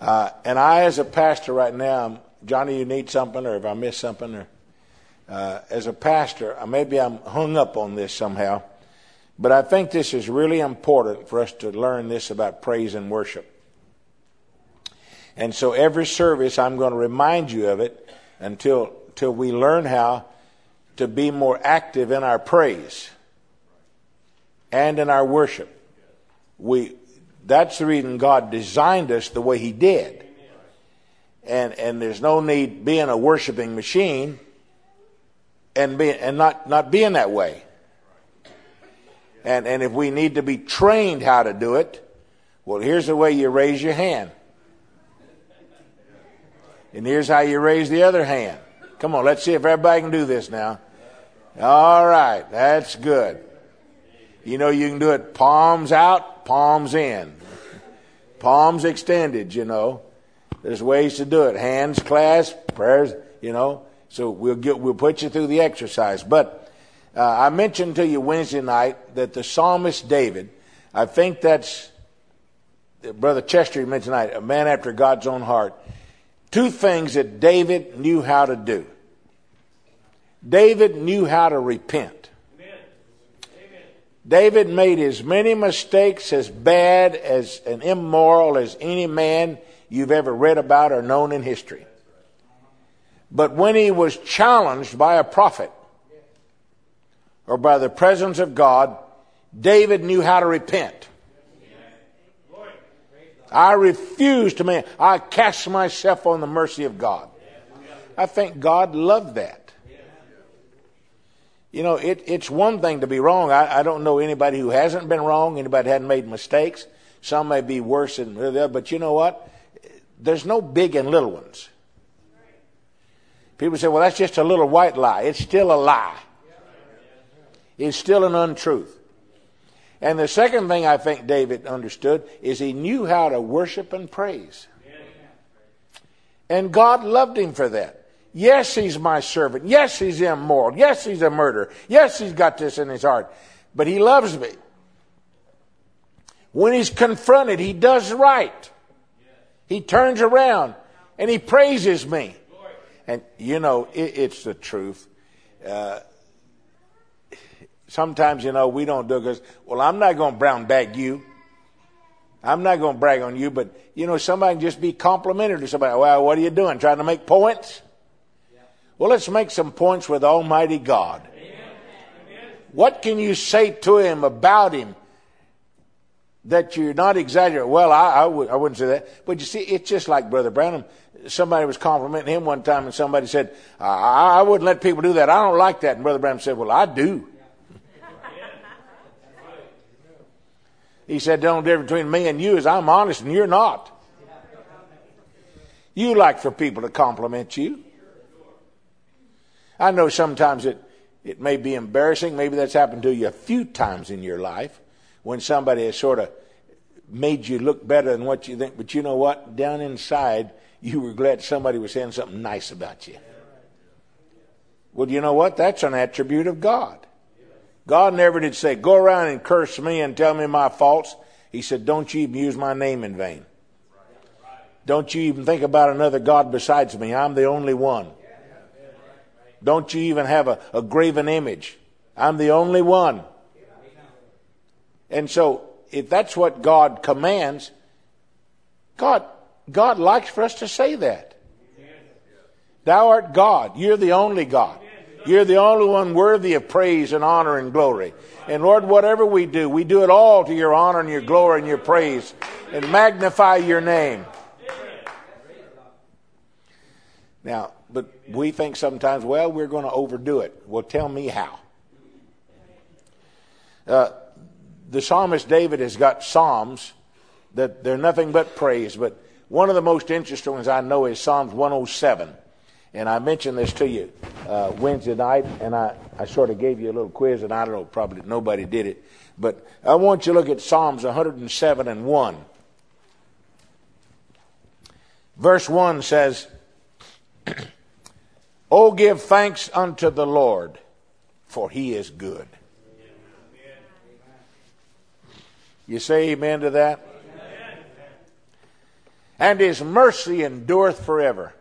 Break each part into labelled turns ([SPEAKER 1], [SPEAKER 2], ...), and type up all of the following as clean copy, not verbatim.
[SPEAKER 1] And I, as a pastor right now, Johnny, you need something, or if I miss something, or as a pastor, maybe I'm hung up on this somehow, but I think this is really important for us to learn this about praise and worship. And so every service, I'm going to remind you of it until we learn how to be more active in our praise and in our worship. That's the reason God designed us the way He did. And there's no need being a worshiping machine and not being that way. And if we need to be trained how to do it, well, here's the way you raise your hand. And here's how you raise the other hand. Come on, let's see if everybody can do this now. All right, that's good. You know, you can do it palms out, palms in. Palms extended, you know. There's ways to do it. Hands clasped, prayers, you know. So we'll put you through the exercise. But I mentioned to you Wednesday night that the psalmist David, I think that's, Brother Chester mentioned tonight, a man after God's own heart. Two things that David knew how to do. David knew how to repent. Amen. David made as many mistakes, as bad as and immoral as any man you've ever read about or known in history. But when he was challenged by a prophet or by the presence of God, David knew how to repent. I refuse to man. I cast myself on the mercy of God. I think God loved that. You know, it's one thing to be wrong. I don't know anybody who hasn't been wrong, anybody who hadn't made mistakes. Some may be worse than the other, but you know what? There's no big and little ones. People say, well, that's just a little white lie. It's still a lie. It's still an untruth. And the second thing I think David understood is he knew how to worship and praise. And God loved him for that. Yes, he's my servant. Yes, he's immoral. Yes, he's a murderer. Yes, he's got this in his heart. But he loves me. When he's confronted, he does right. He turns around and he praises me. And, you know, it's the truth. Sometimes, you know, we don't do it because, well, I'm not going to brown bag you. I'm not going to brag on you. But, you know, somebody can just be complimentary to somebody. Well, what are you doing? Trying to make points? Well, let's make some points with Almighty God. What can you say to him about him that you're not exaggerating? Well, I wouldn't say that. But you see, it's just like Brother Branham. Somebody was complimenting him one time and somebody said, I wouldn't let people do that. I don't like that. And Brother Branham said, well, I do. He said, the only difference between me and you is I'm honest and you're not. You like for people to compliment you. I know sometimes it may be embarrassing. Maybe that's happened to you a few times in your life when somebody has sort of made you look better than what you think. But you know what? Down inside, you were glad somebody was saying something nice about you. Well, you know what? That's an attribute of God. God never did say, go around and curse me and tell me my faults. He said, don't you even use my name in vain. Don't you even think about another God besides me. I'm the only one. Don't you even have a graven image. I'm the only one. And so, if that's what God commands, God likes for us to say that. Thou art God. You're the only God. You're the only one worthy of praise and honor and glory. And Lord, whatever we do it all to your honor and your glory and your praise and magnify your name. Now, but we think sometimes, well, we're going to overdo it. Well, tell me how. The psalmist David has got psalms that they're nothing but praise. But one of the most interesting ones I know is Psalms 107. And I mentioned this to you Wednesday night, and I sort of gave you a little quiz, and I don't know, probably nobody did it. But I want you to look at Psalms 107 and 1. Verse 1 says, Oh, give thanks unto the Lord, for he is good. You say amen to that? and his mercy endureth forever.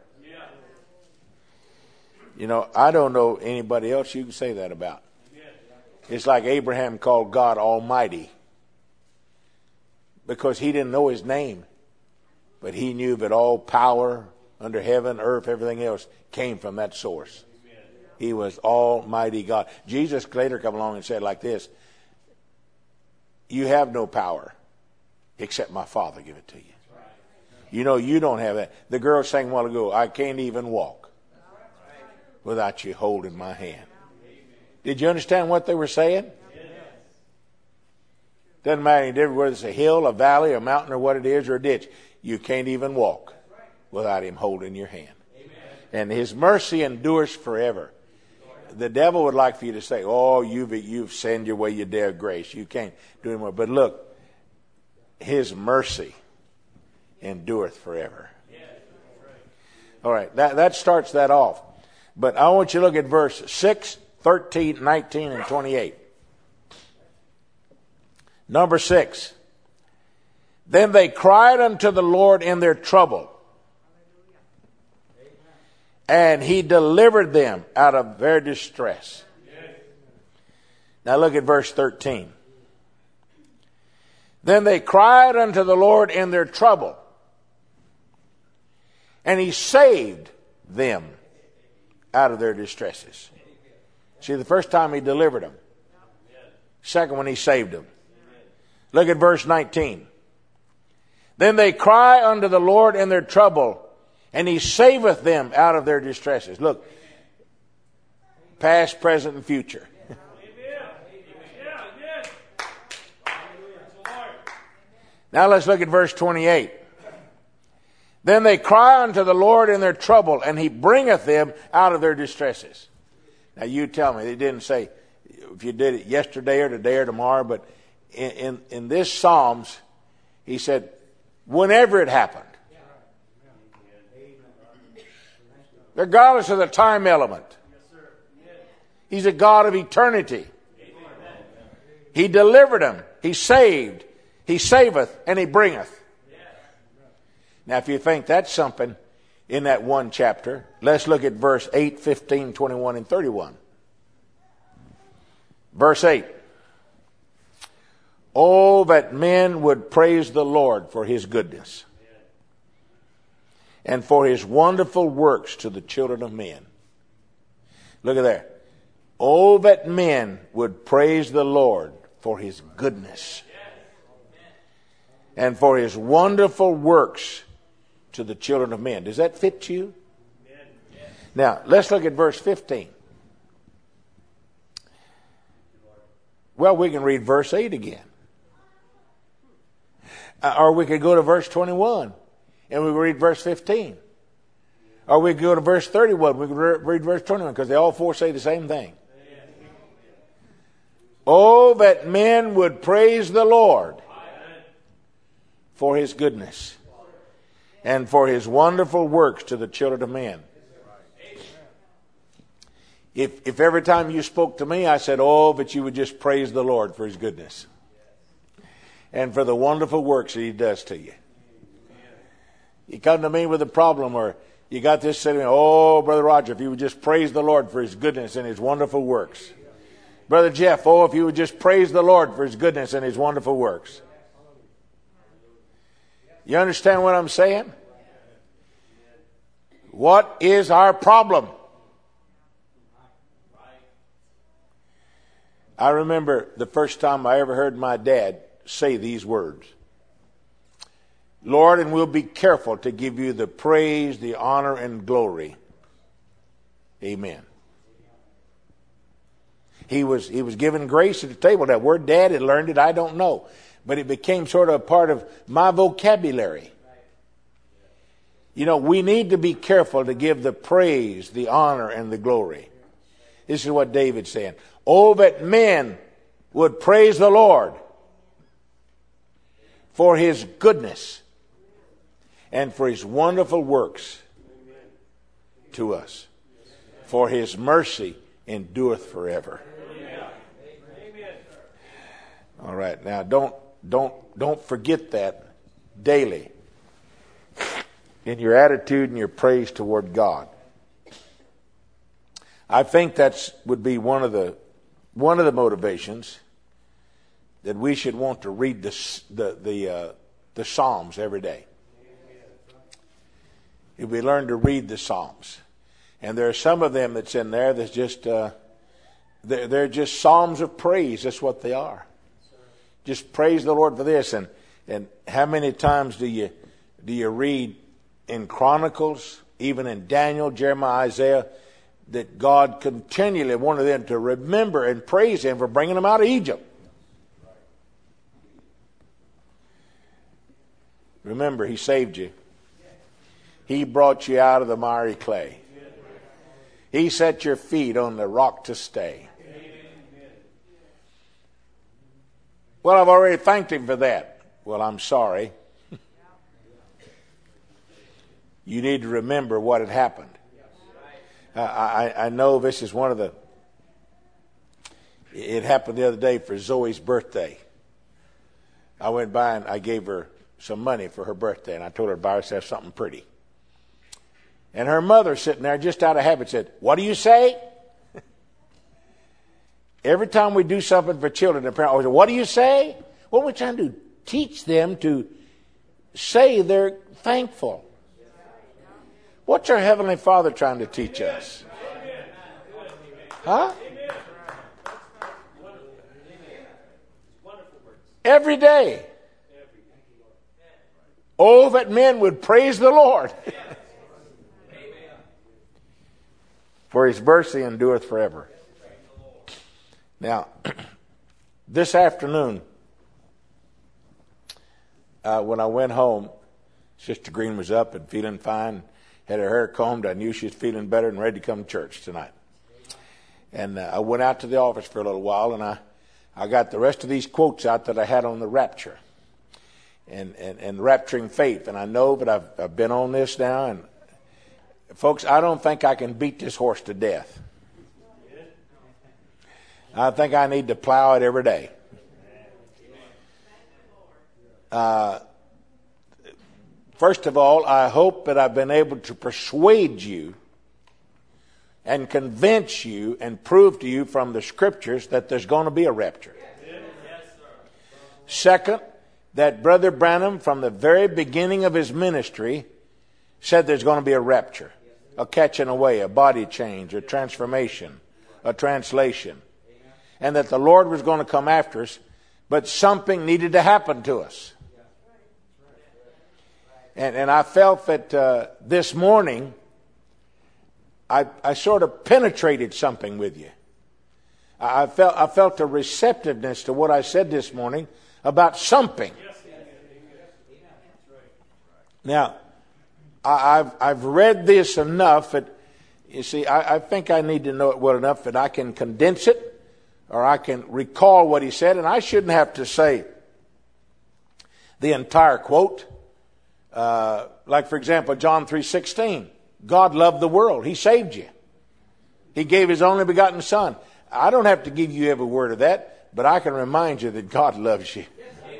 [SPEAKER 1] You know, I don't know anybody else you can say that about. It's like Abraham called God Almighty because he didn't know his name, but he knew that all power under heaven, earth, everything else came from that source. He was Almighty God. Jesus later come along and said like this, you have no power except my Father give it to you. You know, you don't have that. The girl sang a while ago, I can't even walk without you holding my hand. Did you understand what they were saying? Doesn't matter any difference whether it's a hill, a valley, a mountain, or what it is, or a ditch. You can't even walk without him holding your hand. And his mercy endures forever. The devil would like for you to say, oh, you've sinned your way, you dare grace. You can't do anymore. But look, his mercy endureth forever. All right, that starts that off. But I want you to look at verse 6, 13, 19, and 28. Number 6. Then they cried unto the Lord in their trouble, and he delivered them out of their distress. Now look at verse 13. Then they cried unto the Lord in their trouble, and he saved them out of their distresses. See, the first time he delivered them. Second one, he saved them. Look at verse 19. Then they cry unto the Lord in their trouble, and he saveth them out of their distresses. Look, past, present, and future. Now let's look at verse 28. Then they cry unto the Lord in their trouble, and he bringeth them out of their distresses. Now you tell me, they didn't say if you did it yesterday or today or tomorrow, but in this Psalms, he said, whenever it happened. Regardless of the time element. He's a God of eternity. He delivered them. He saved. He saveth and he bringeth. Now, if you think that's something in that one chapter, let's look at verse 8, 15, 21, and 31. Verse 8. Oh, that men would praise the Lord for his goodness and for his wonderful works to the children of men. Look at there. Oh, that men would praise the Lord for his goodness and for his wonderful works to the children of men. Does that fit you? Now, let's look at verse 15. Well, we can read verse 8 again. Or we could go to verse 21 and we read verse 15. Or we could go to verse 31. We could read verse 21 because they all four say the same thing. Oh, that men would praise the Lord for his goodness and for his wonderful works to the children of men. If every time you spoke to me, I said, oh, that you would just praise the Lord for his goodness and for the wonderful works that he does to you. You come to me with a problem or you got this sitting, oh, Brother Roger, if you would just praise the Lord for his goodness and his wonderful works. Brother Jeff, oh, if you would just praise the Lord for his goodness and his wonderful works. You understand what I'm saying? What is our problem? I remember the first time I ever heard my dad say these words. Lord, and we'll be careful to give you the praise, the honor, and glory. Amen. He was given grace at the table. That word dad had learned it, I don't know. But it became sort of a part of my vocabulary. You know, we need to be careful to give the praise, the honor, and the glory. This is what David's saying. Oh, that men would praise the Lord for his goodness and for his wonderful works to us. For his mercy endureth forever. All right, now don't forget that daily. in your attitude and your praise toward God. I think that would be one of the motivations that we should want to read the Psalms every day. If we learn to read the Psalms, and there are some of them that's in there that's just they're just psalms of praise. That's what they are. Just praise the Lord for this. And how many times do you read in Chronicles, even in Daniel, Jeremiah, Isaiah, that God continually wanted them to remember and praise Him for bringing them out of Egypt? Remember, He saved you. He brought you out of the miry clay. He set your feet on the rock to stay. Well, I've already thanked Him for that. Well, I'm sorry. You need to remember what had happened. I know this is one of the... It happened the other day for Zoe's birthday. I went by and I gave her some money for her birthday, and I told her to buy herself something pretty. And her mother, sitting there just out of habit, said, "What do you say?" Every time we do something for children, the parent always says, "What do you say?" What we're trying to do, teach them to say they're thankful. What's our Heavenly Father trying to teach us? Huh? Every day. Oh, that men would praise the Lord. For His mercy endureth forever. Now, this afternoon, when I went home, Sister Green was up and feeling fine, had her hair combed. I knew she was feeling better and ready to come to church tonight. And I went out to the office for a little while, and I got the rest of these quotes out that I had on the rapture and rapturing faith. And I know that I've been on this now, and folks, I don't think I can beat this horse to death. I think I need to plow it every day. First of all, I hope that I've been able to persuade you and convince you and prove to you from the Scriptures that there's going to be a rapture. Second, that Brother Branham, from the very beginning of his ministry, said there's going to be a rapture, a catching away, a body change, a transformation, a translation, and that the Lord was going to come after us, but something needed to happen to us. And I felt that this morning I sort of penetrated something with you. I felt a receptiveness to what I said this morning about something. Now, I've read this enough that, you see, I think I need to know it well enough that I can condense it or I can recall what he said, and I shouldn't have to say the entire quote. Like, for example, John 3:16. God loved the world. He saved you. He gave His only begotten Son. I don't have to give you every word of that, but I can remind you that God loves you.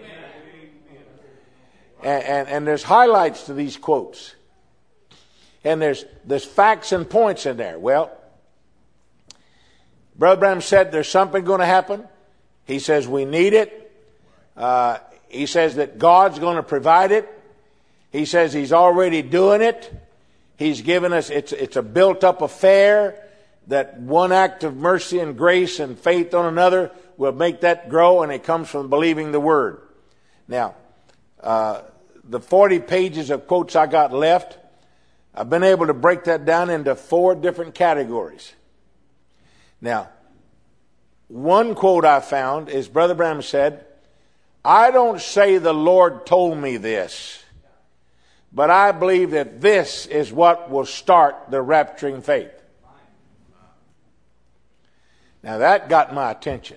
[SPEAKER 1] And there's highlights to these quotes. And there's facts and points in there. Well, Brother Branham said there's something going to happen. He says we need it. He says that God's going to provide it. He says He's already doing it. He's given us, it's a built-up affair, that one act of mercy and grace and faith on another will make that grow, and it comes from believing the Word. Now, the 40 pages of quotes I got left, I've been able to break that down into 4 different categories. Now, one quote I found is Brother Branham said, "I don't say the Lord told me this, but I believe that this is what will start the rapturing faith." Now that got my attention.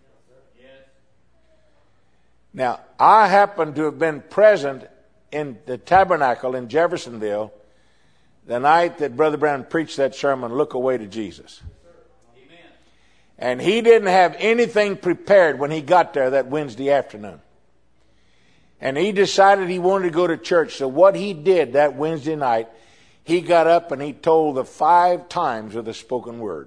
[SPEAKER 1] Now, I happen to have been present in the tabernacle in Jeffersonville the night that Brother Brown preached that sermon, "Look Away to Jesus." And he didn't have anything prepared when he got there that Wednesday afternoon. And he decided he wanted to go to church. So what he did that Wednesday night, he got up and he told the 5 times of the spoken word.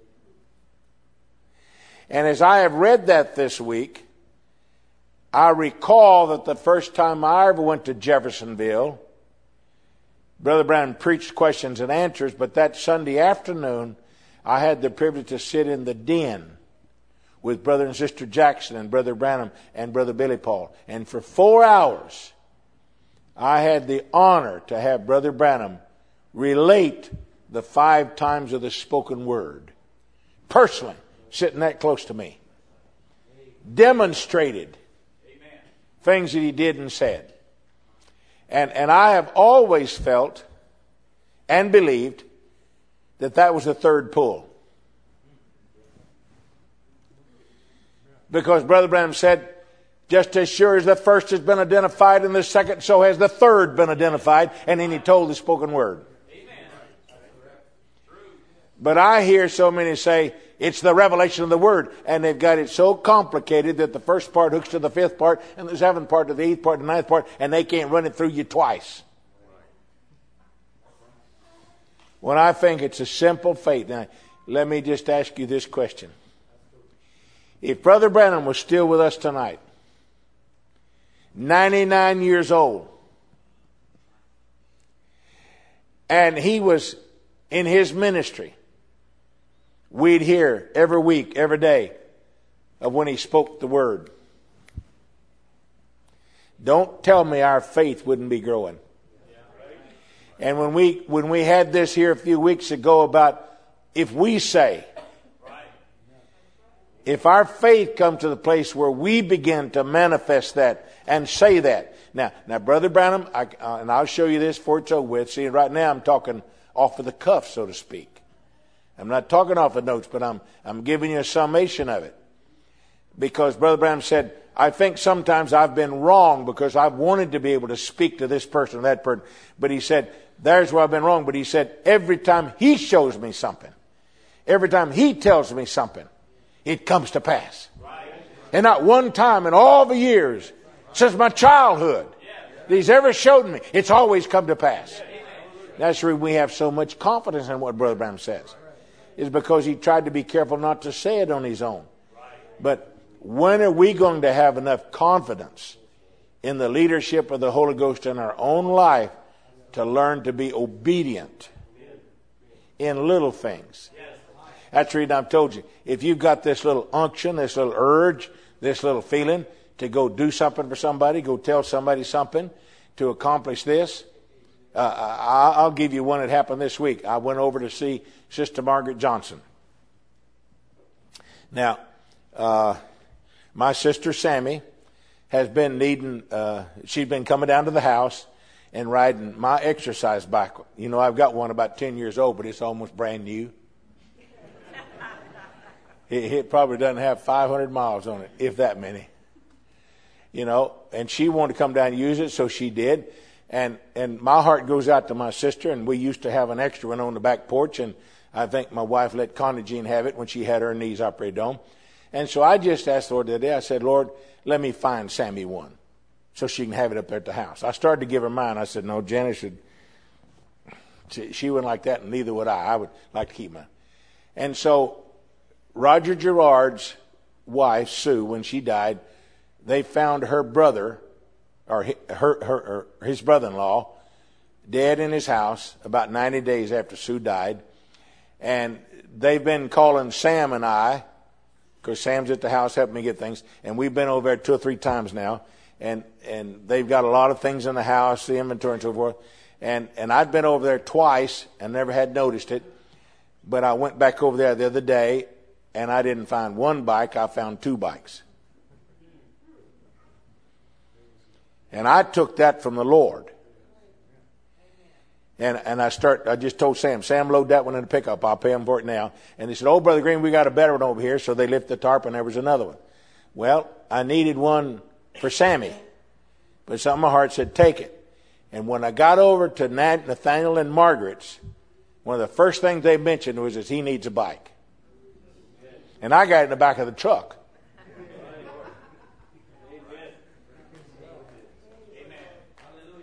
[SPEAKER 1] And as I have read that this week, I recall that the first time I ever went to Jeffersonville, Brother Branham preached questions and answers, but that Sunday afternoon, I had the privilege to sit in the den with Brother and Sister Jackson and Brother Branham and Brother Billy Paul. And for 4 hours, I had the honor to have Brother Branham relate the 5 times of the spoken word. Personally, sitting that close to me. Demonstrated things that he did and said. And I have always felt and believed that was the third pull. Because Brother Branham said, just as sure as the first has been identified and the second, so has the third been identified. And then he told the spoken word. But I hear so many say, it's the revelation of the word. And they've got it so complicated that the first part hooks to the 5th part, and the 7th part to the 8th part, and the 9th part, and they can't run it through you twice. When I think it's a simple faith. Now, let me just ask you this question. If Brother Branham was still with us tonight, 99 years old, and he was in his ministry, we'd hear every week, every day of when he spoke the word. Don't tell me our faith wouldn't be growing. And when we had this here a few weeks ago about if we say, if our faith comes to the place where we begin to manifest that and say that. Now, Brother Branham, and I'll show you this before it's over with. See, right now I'm talking off of the cuff, so to speak. I'm not talking off the notes, but I'm giving you a summation of it. Because Brother Branham said, I think sometimes I've been wrong because I've wanted to be able to speak to this person or that person. But he said, there's where I've been wrong. But he said, every time he shows me something, every time he tells me something, it comes to pass. And not one time in all the years since my childhood that he's ever showed me, it's always come to pass. That's why we have so much confidence in what Brother Branham says. Is because he tried to be careful not to say it on his own. But when are we going to have enough confidence in the leadership of the Holy Ghost in our own life to learn to be obedient in little things? That's the reason I've told you, if you've got this little unction, this little urge, this little feeling to go do something for somebody, go tell somebody something to accomplish this, I'll give you one that happened this week. I went over to see Sister Margaret Johnson. Now, my sister Sammy has been needing, she's been coming down to the house and riding my exercise bike. You know, I've got one about 10 years old, but it's almost brand new. It probably doesn't have 500 miles on it, if that many. You know, and she wanted to come down and use it, so she did. And my heart goes out to my sister, and we used to have an extra one on the back porch, and I think my wife let Connie Jean have it when she had her knees operated on. And so I just asked the Lord the other day, I said, Lord, let me find Sammy one so she can have it up there at the house. I started to give her mine. I said, no, Janice should. She wouldn't like that, and neither would I. I would like to keep mine. And so Roger Gerard's wife, Sue, when she died, they found her brother, or his brother-in-law, dead in his house about 90 days after Sue died. And they've been calling Sam and I, because Sam's at the house helping me get things, and we've been over there 2 or 3 times now. And they've got a lot of things in the house, the inventory and so forth. And I'd been over there twice and never had noticed it. But I went back over there the other day, and I didn't find one bike, I found 2 bikes. And I took that from the Lord. And I just told Sam, load that one in the pickup. I'll pay him for it now. And he said, oh, Brother Green, we got a better one over here. So they lifted the tarp and there was another one. Well, I needed one for Sammy. But something in my heart said, take it. And when I got over to Nathaniel and Margaret's, one of the first things they mentioned was that he needs a bike. And I got it in the back of the truck.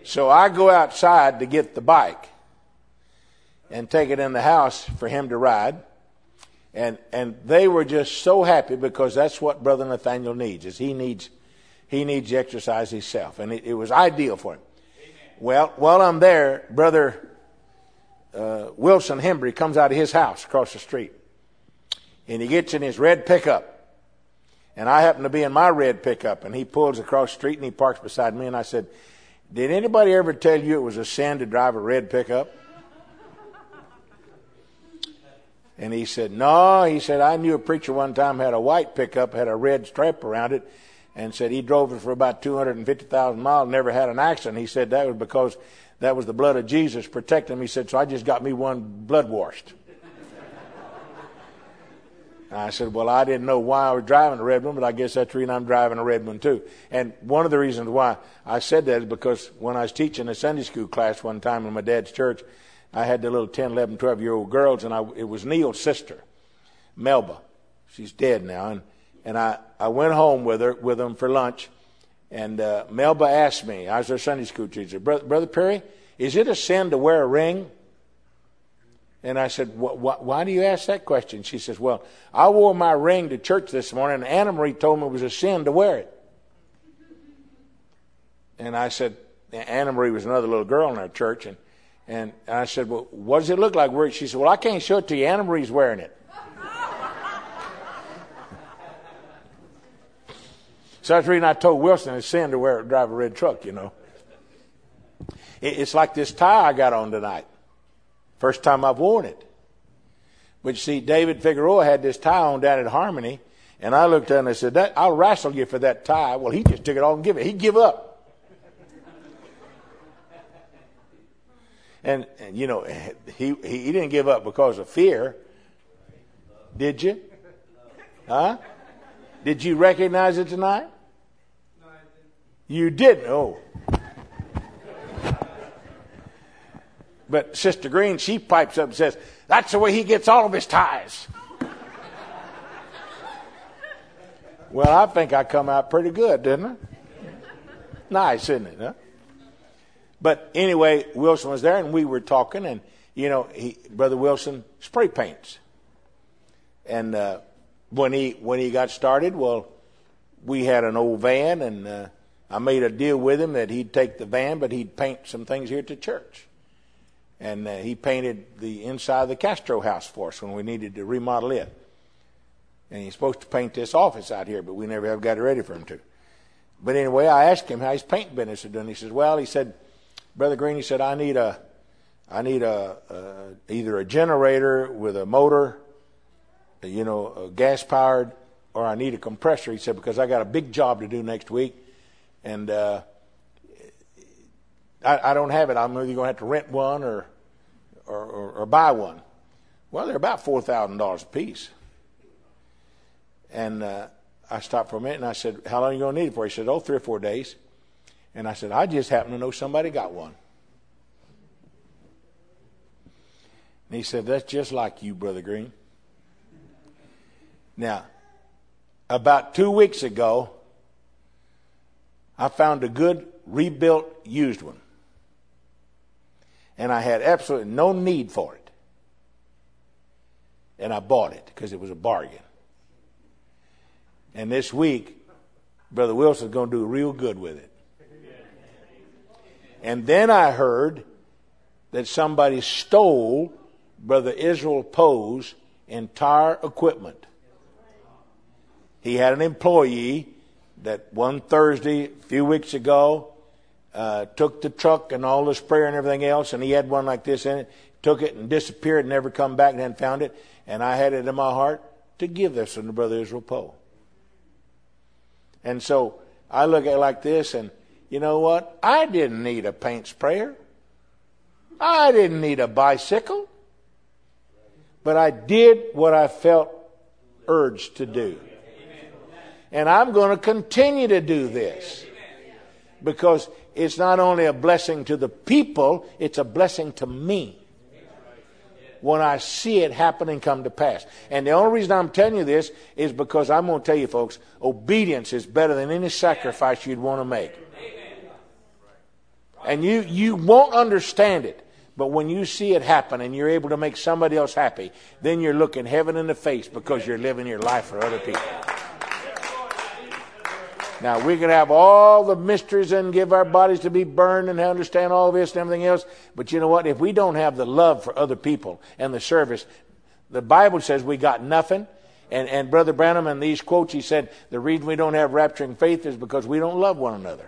[SPEAKER 1] So I go outside to get the bike and take it in the house for him to ride. And they were just so happy because that's what Brother Nathaniel needs. Is he needs exercise himself. And it was ideal for him. Amen. Well, while I'm there, Brother Wilson Hembry comes out of his house across the street. And he gets in his red pickup. And I happen to be in my red pickup. And he pulls across the street and he parks beside me. And I said, did anybody ever tell you it was a sin to drive a red pickup? And he said, no. He said, I knew a preacher one time had a white pickup, had a red stripe around it, and said he drove it for about 250,000 miles, never had an accident. He said that was because that was the blood of Jesus protecting him. He said, so I just got me one blood washed. And I said, well, I didn't know why I was driving a red one, but I guess that's the reason I'm driving a red one too. And one of the reasons why I said that is because when I was teaching a Sunday school class one time in my dad's church, I had the little 10, 11, 12-year-old girls, and it was Neil's sister, Melba. She's dead now. And I went home with them for lunch, and Melba asked me, I was their Sunday school teacher, Brother Perry, is it a sin to wear a ring? And I said, why do you ask that question? She says, well, I wore my ring to church this morning, and Anna Marie told me it was a sin to wear it. And I said, Anna Marie was another little girl in our church, and I said, well, what does it look like? She said, well, I can't show it to you. Anna Marie's wearing it. So that's the reason I told Wilson it's sin to drive a red truck, you know. It's like this tie I got on tonight. First time I've worn it. But you see, David Figueroa had this tie on down at Harmony, and I looked at him and I said, I'll wrestle you for that tie. Well, he just took it off and gave it. He'd give up. And you know, he didn't give up because of fear. Did you? Huh? Did you recognize it tonight? No, I didn't. You didn't? Oh. But Sister Green, she pipes up and says, that's the way he gets all of his ties. Well, I think I come out pretty good, didn't I? Nice, isn't it? Huh? But anyway, Wilson was there, and we were talking, and, you know, Brother Wilson spray paints. And when he got started, well, we had an old van, and I made a deal with him that he'd take the van, but he'd paint some things here at the church. And he painted the inside of the Castro house for us when we needed to remodel it. And he's supposed to paint this office out here, but we never have got it ready for him to. But anyway, I asked him how his paint business is doing. He says, well, he said, Brother Green, he said, I need either a generator with a motor, you know, gas powered, or I need a compressor. He said, because I got a big job to do next week, and I don't have it. I'm either going to have to rent one or buy one. Well, they're about $4,000 a piece. And I stopped for a minute and I said, how long are you going to need it for? He said, 3 or 4 days. And I said, I just happen to know somebody got one. And he said, that's just like you, Brother Green. Now, about 2 weeks ago, I found a good rebuilt used one. And I had absolutely no need for it. And I bought it because it was a bargain. And this week, Brother Wilson's going to do real good with it. And then I heard that somebody stole Brother Israel Poe's entire equipment. He had an employee that one Thursday, a few weeks ago, took the truck and all the sprayer and everything else, and he had one like this in it, took it and disappeared and never come back and then found it. And I had it in my heart to give this to Brother Israel Poe. And so I look at it like this, and you know what? I didn't need a paint sprayer. I didn't need a bicycle. But I did what I felt urged to do. And I'm going to continue to do this. Because it's not only a blessing to the people, it's a blessing to me. When I see it happening come to pass. And the only reason I'm telling you this is because I'm going to tell you, folks, obedience is better than any sacrifice you'd want to make. And you won't understand it. But when you see it happen and you're able to make somebody else happy, then you're looking heaven in the face because you're living your life for other people. Now, we can have all the mysteries and give our bodies to be burned and understand all this and everything else. But you know what? If we don't have the love for other people and the service, the Bible says we got nothing. And Brother Branham, in these quotes, he said, the reason we don't have rapturing faith is because we don't love one another.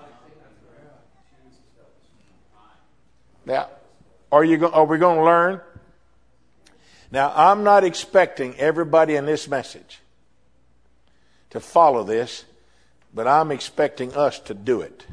[SPEAKER 1] Now, are we going to learn? Now, I'm not expecting everybody in this message to follow this, but I'm expecting us to do it.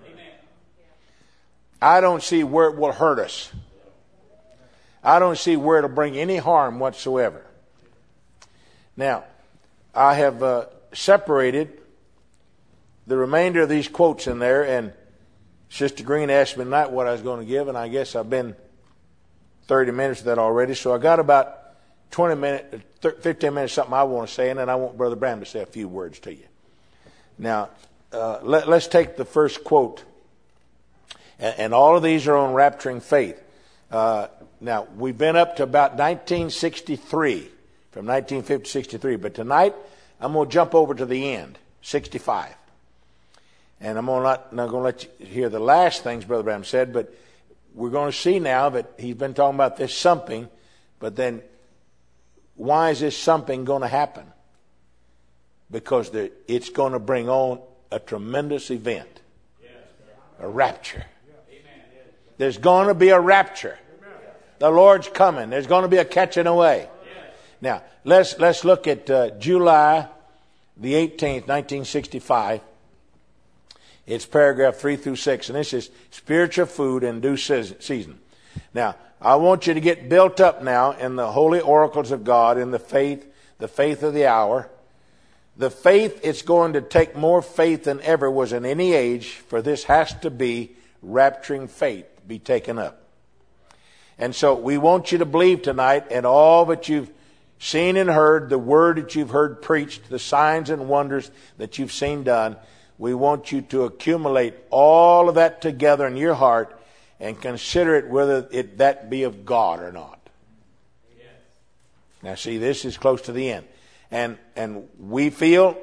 [SPEAKER 1] I don't see where it will hurt us. I don't see where it'll bring any harm whatsoever. Now, I have separated the remainder of these quotes in there, and Sister Green asked me tonight what I was going to give, and I guess I've been 30 minutes of that already, so I got about 20 minutes, 15 minutes something I want to say, and then I want Brother Branham to say a few words to you. Now, let's take the first quote. And all of these are on rapturing faith. Now, we've been up to about 1963, from 1950 to 63. But tonight, I'm going to jump over to the end, 65. And I'm not going to let you hear the last things Brother Branham said, but we're going to see now that he's been talking about this something, but then why is this something going to happen? Because it's going to bring on a tremendous event, a rapture. There's going to be a rapture. The Lord's coming. There's going to be a catching away. Now, let's look at July the 18th, 1965. It's paragraph 3 through 6, and this is spiritual food in due season. Now, I want you to get built up now in the holy oracles of God, in the faith of the hour. The faith, it's going to take more faith than ever was in any age, for this has to be rapturing faith, be taken up. And so we want you to believe tonight in all that you've seen and heard, the word that you've heard preached, the signs and wonders that you've seen done. We want you to accumulate all of that together in your heart and consider it whether that be of God or not. Yes. Now see, this is close to the end. And we feel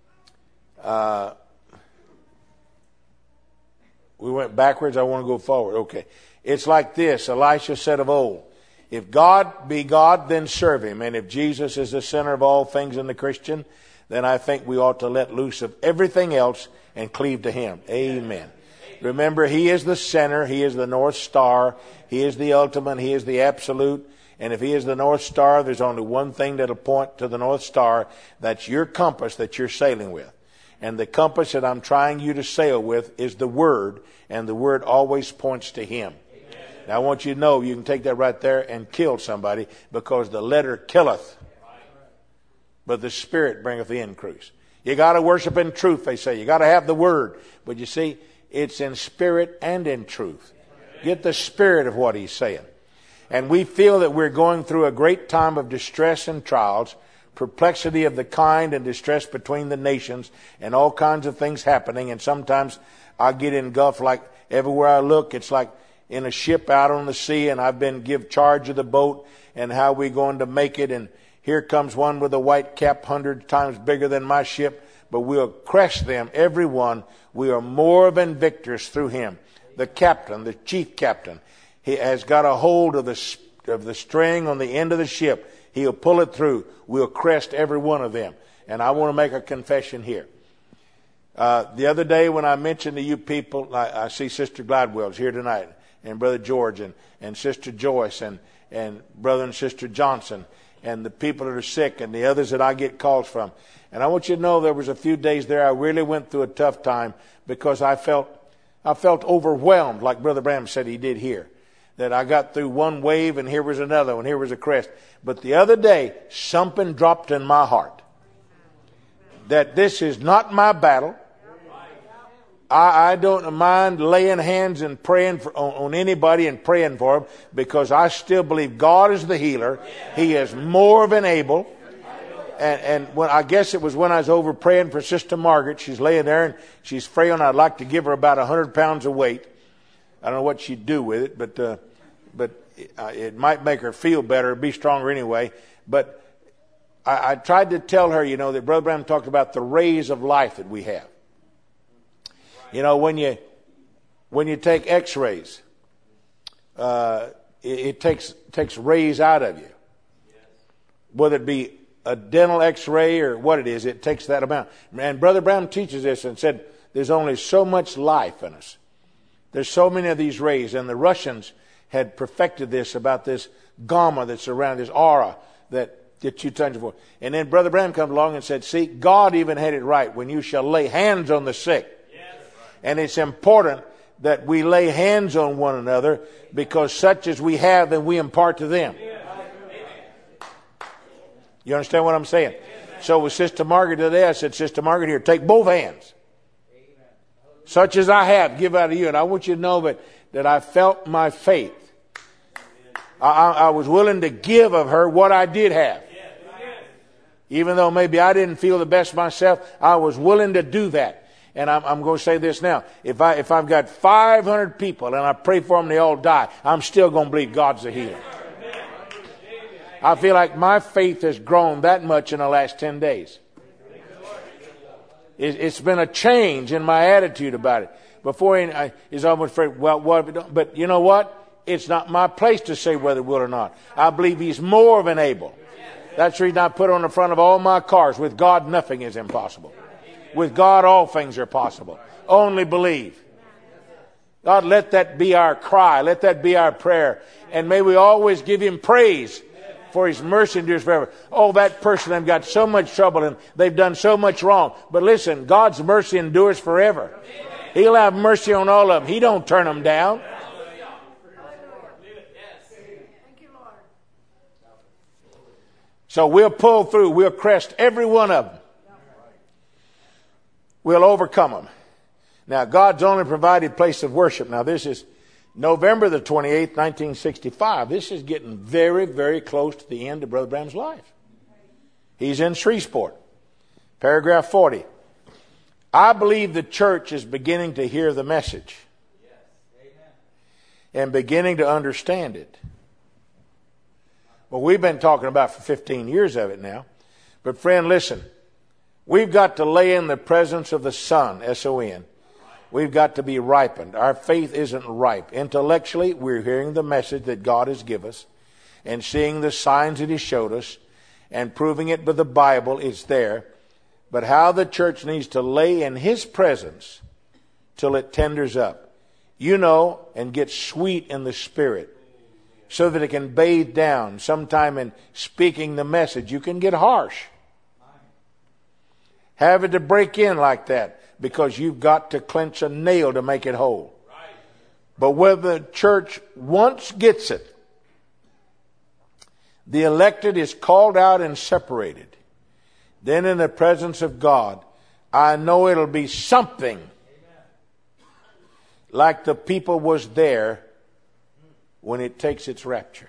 [SPEAKER 1] we went backwards. I want to go forward. Okay. It's like this. Elisha said of old, if God be God, then serve him. And if Jesus is the center of all things in the Christian, then I think we ought to let loose of everything else and cleave to him. Amen. Remember, he is the center. He is the North Star. He is the ultimate. He is the absolute. And if he is the North Star, there's only one thing that'll point to the North Star. That's your compass that you're sailing with. And the compass that I'm trying you to sail with is the Word. And the Word always points to him. Amen. Now I want you to know you can take that right there and kill somebody, because the letter killeth, but the Spirit bringeth the increase. You got to worship in truth, they say. You got to have the Word. But you see, it's in spirit and in truth. Get the spirit of what he's saying. And we feel that we're going through a great time of distress and trials, perplexity of the kind, and distress between the nations, and all kinds of things happening. And sometimes I get engulfed, like everywhere I look, it's like in a ship out on the sea, and I've been give charge of the boat and how we're going to make it. And here comes one with a white cap 100 times bigger than my ship, but we'll crush them, every one. We are more than victors through him. The captain, the chief captain, he has got a hold of the string on the end of the ship. He'll pull it through. We'll crest every one of them. And I want to make a confession here. The other day when I mentioned to you people, I see Sister Gladwell's here tonight, and Brother George, and Sister Joyce, and Brother and Sister Johnson, and the people that are sick, and the others that I get calls from. And I want you to know there was a few days there I really went through a tough time, because I felt overwhelmed, like Brother Branham said he did here. That I got through one wave and here was another and here was a crest. But the other day, something dropped in my heart. That this is not my battle. I don't mind laying hands and praying on anybody and praying for them, because I still believe God is the healer. He is more than able. And when I guess it was when I was over praying for Sister Margaret, she's laying there and she's frail, and I'd like to give her about 100 pounds of weight. I don't know what she'd do with it, but it might make her feel better, be stronger anyway. But I tried to tell her, that Brother Branham talked about the rays of life that we have. When you take X-rays, it takes rays out of you. Whether it be a dental X-ray or what it is, it takes that amount. And Brother Branham teaches this and said, there's only so much life in us. There's so many of these rays, and the Russians had perfected this about this gamma that's around this aura that you touch for. And then Brother Branham comes along and said, see, God even had it right when you shall lay hands on the sick. Yes. And it's important that we lay hands on one another, because such as we have, then we impart to them. You understand what I'm saying? So with Sister Margaret today, I said, Sister Margaret, here, take both hands. Such as I have, give out of you. And I want you to know that I felt my faith. I was willing to give of her what I did have. Even though maybe I didn't feel the best myself, I was willing to do that. And I'm going to say this now. If I've got 500 people and I pray for them, they all die, I'm still going to believe God's a healer. I feel like my faith has grown that much in the last 10 days. It's been a change in my attitude about it. Before he's almost afraid, well, what if we don't? But you know what? It's not my place to say whether it will or not. I believe he's more than able. That's the reason I put on the front of all my cars, with God nothing is impossible. With God all things are possible. Only believe. God, let that be our cry. Let that be our prayer. And may we always give him praise for his mercy endures forever. Oh, that person, they've got so much trouble and they've done so much wrong. But listen, God's mercy endures forever. He'll have mercy on all of them. He don't turn them down. So we'll pull through. We'll crest every one of them. We'll overcome them. Now, God's only provided place of worship. Now, this is November the 28th, 1965. This is getting very, very close to the end of Brother Branham's life. He's in Shreveport. Paragraph 40. I believe the church is beginning to hear the message and beginning to understand it. Well, we've been talking about for 15 years of it now. But friend, listen. We've got to lay in the presence of the Son, S-O-N. We've got to be ripened. Our faith isn't ripe. Intellectually, we're hearing the message that God has given us and seeing the signs that he showed us and proving it by the Bible. It's there. But how the church needs to lay in his presence till it tenders up, and get sweet in the Spirit so that it can bathe down. Sometime in speaking the message, you can get harsh. Have it to break in like that, because you've got to clench a nail to make it whole. But when the church once gets it, the elected is called out and separated. Then in the presence of God, I know it'll be something like the people was there when it takes its rapture.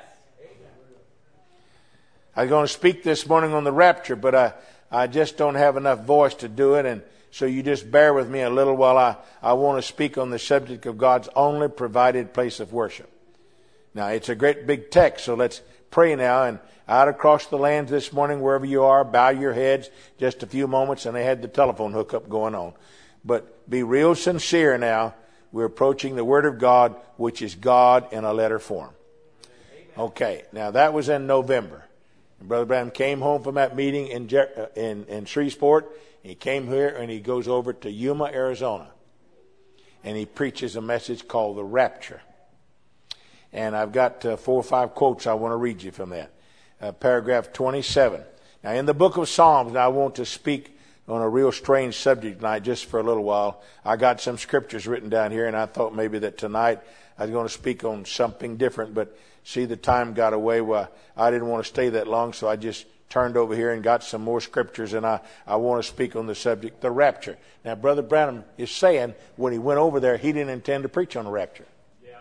[SPEAKER 1] I was going to speak this morning on the rapture, but I just don't have enough voice to do it, and so you just bear with me a little while I want to speak on the subject of God's only provided place of worship. Now, it's a great big text, so let's pray now. And out across the lands this morning, wherever you are, bow your heads just a few moments, and they had the telephone hookup going on. But be real sincere now. We're approaching the Word of God, which is God in a letter form. Okay, now that was in November. And Brother Branham came home from that meeting in Shreveport. He came here and he goes over to Yuma, Arizona. And he preaches a message called The Rapture. And I've got 4 or 5 quotes I want to read you from that. Paragraph 27. Now in the book of Psalms, now I want to speak on a real strange subject tonight just for a little while. I got some scriptures written down here, and I thought maybe that tonight I was going to speak on something different. But see, the time got away. Well, I didn't want to stay that long, so I just turned over here and got some more scriptures, and I want to speak on the subject, the rapture. Now, Brother Branham is saying when he went over there, he didn't intend to preach on the rapture. Yeah.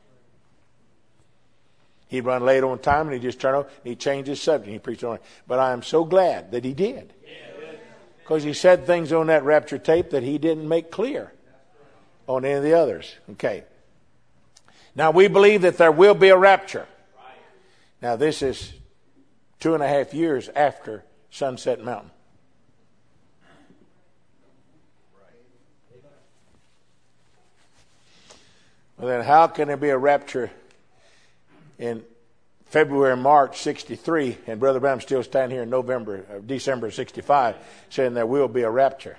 [SPEAKER 1] He'd run late on time, and he just turned over, and he changed his subject, and he preached on it. But I am so glad that he did. Because he said things on that rapture tape that he didn't make clear on any of the others. Okay. Now, we believe that there will be a rapture. Now, this is 2.5 years after Sunset Mountain. Well, then how can there be a rapture in February and March 63, and Brother Branham still standing here in December 65, saying there will be a rapture?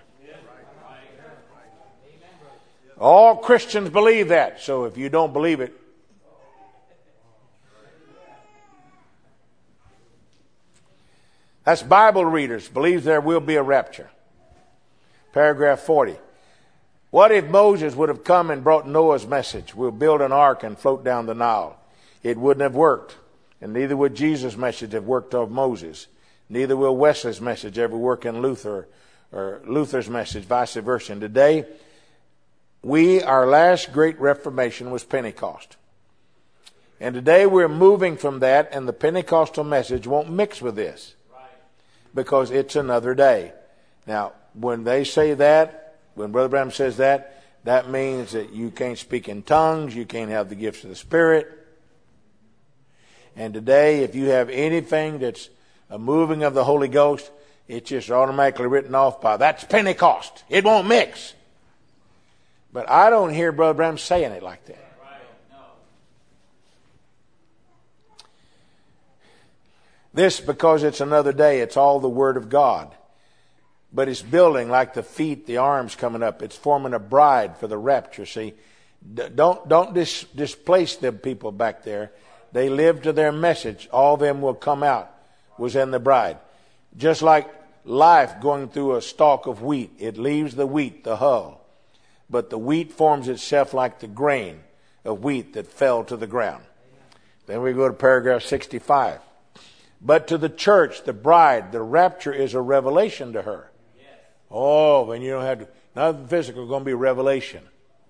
[SPEAKER 1] All Christians believe that. So if you don't believe it, that's Bible readers, believes there will be a rapture. Paragraph 40. What if Moses would have come and brought Noah's message? We'll build an ark and float down the Nile. It wouldn't have worked. And neither would Jesus' message have worked of Moses. Neither will Wesley's message ever work in Luther, or Luther's message, vice versa. And today, our last great Reformation was Pentecost. And today we're moving from that, and the Pentecostal message won't mix with this. Because it's another day. Now, when they say that, when Brother Branham says that, that means that you can't speak in tongues, you can't have the gifts of the Spirit. And today, if you have anything that's a moving of the Holy Ghost, it's just automatically written off by, that's Pentecost. It won't mix. But I don't hear Brother Branham saying it like that. This, because it's another day, it's all the Word of God. But it's building like the feet, the arms coming up. It's forming a bride for the rapture. See, don't displace them people back there. They live to their message. All of them will come out, was in the bride. Just like life going through a stalk of wheat. It leaves the wheat, the hull. But the wheat forms itself like the grain of wheat that fell to the ground. Then we go to paragraph 65. But to the church, the bride, the rapture is a revelation to her. Oh, and you don't have to, nothing physical is going to be a revelation.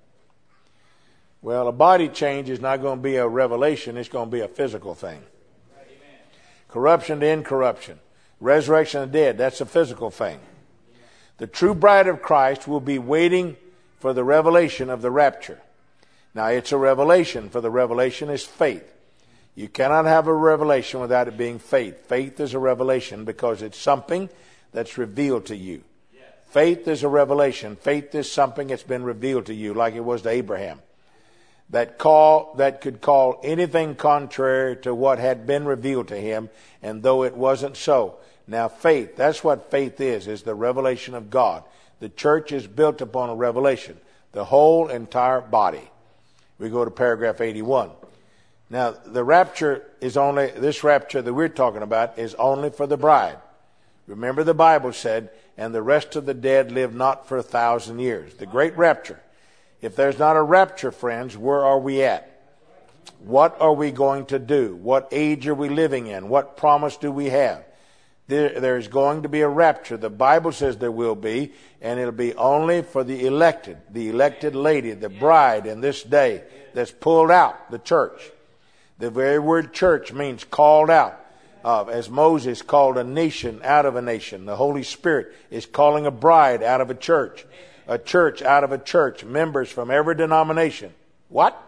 [SPEAKER 1] Well, a body change is not going to be a revelation, it's going to be a physical thing. Amen. Corruption to incorruption. Resurrection of the dead, that's a physical thing. The true bride of Christ will be waiting for the revelation of the rapture. Now, it's a revelation, for the revelation is faith. You cannot have a revelation without it being faith. Faith is a revelation because it's something that's revealed to you. Faith is a revelation. Faith is something that's been revealed to you, like it was to Abraham. That could call anything contrary to what had been revealed to him, and though it wasn't so. Now faith, that's what faith is the revelation of God. The church is built upon a revelation. The whole entire body. We go to paragraph 81. Now the rapture is only, this rapture that we're talking about is only for the bride. Remember the Bible said, and the rest of the dead live not for 1,000 years. The great rapture. If there's not a rapture, friends, where are we at? What are we going to do? What age are we living in? What promise do we have? There's going to be a rapture. The Bible says there will be, and it'll be only for the elected lady, the bride in this day that's pulled out, the church. The very word church means called out. As Moses called a nation out of a nation, the Holy Spirit is calling a bride out of a church out of a church, members from every denomination. What?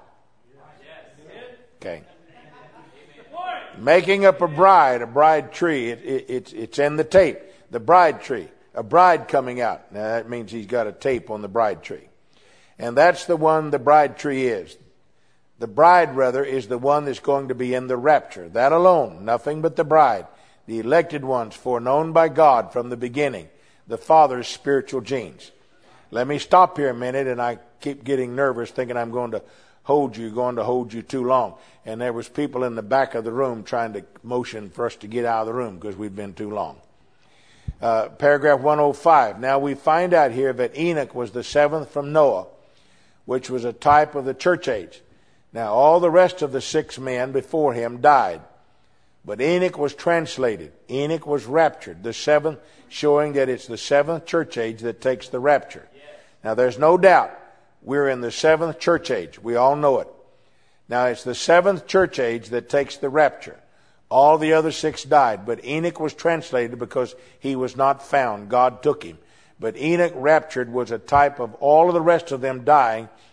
[SPEAKER 1] Okay. Making up a bride tree. It's in the tape. The bride tree, a bride coming out. Now that means he's got a tape on the bride tree. And that's the one the bride tree is. The bride, rather, is the one that's going to be in the rapture. That alone, nothing but the bride. The elected ones, foreknown by God from the beginning. The Father's spiritual genes. Let me stop here a minute, and I keep getting nervous thinking I'm going to hold you too long. And there was people in the back of the room trying to motion for us to get out of the room because we've been too long. Paragraph 105. Now we find out here that Enoch was the seventh from Noah, which was a type of the church age. Now, all the rest of the 6 men before him died. But Enoch was translated. Enoch was raptured. The seventh, showing that it's the 7th church age that takes the rapture. Now, there's no doubt we're in the 7th church age. We all know it. Now, it's the 7th church age that takes the rapture. All the other 6 died. But Enoch was translated because he was not found. God took him. But Enoch raptured was a type of all of the rest of them dying,